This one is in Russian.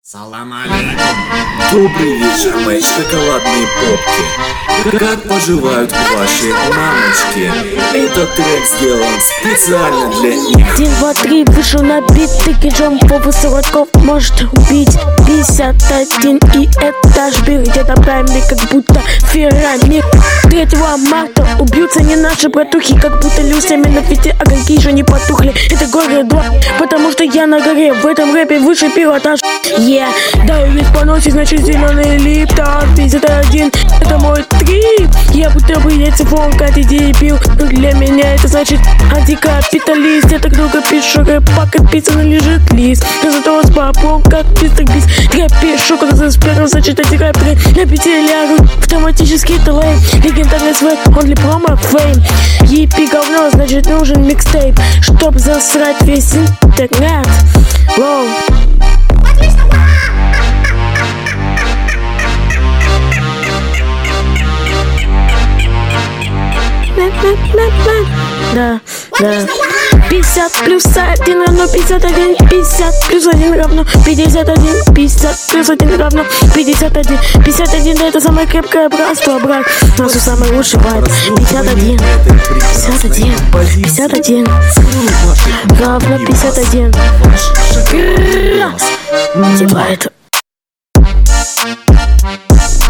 Салам алейкум. Добрый вечер, мои шоколадные попки. Как поживают ваши мамочки? Этот трек сделан специально для них. 1, 2, 3, вышел на бит, ты Джон Попа 40 может убить 51, и этаж бил где-то прайме, как будто Феррами. 3 марта убьются не наши братухи, как будто люсями на фите огоньки еще не потухли. Это город 2, потому что я на горе, в этом рэпе выше пилотаж. Даю вид по носе, значит зеленый липтон 51, это мой трип. Я будто бы яйцефон, как ты дебил. Но для меня это значит антикапиталист. Я так долго пишу рэп, пока писано лежит лист. Я зато с бабом, как мистер Бист. Я пишу, когда за спиром, значит эти рэперы на 5 лягут. Автоматический талейн, легендарный свет, он для промо фейм. Епи говно, значит нужен микстейп, чтоб засрать весь интернет. Воу. Да. 50 плюс 1 равно 51, 50 плюс 1 равно 51, 50 плюс 1 равно 51, 51, да, это самое крепкое братство, брат. У нас самый лучший вайб. 51 равно 51. Типа это.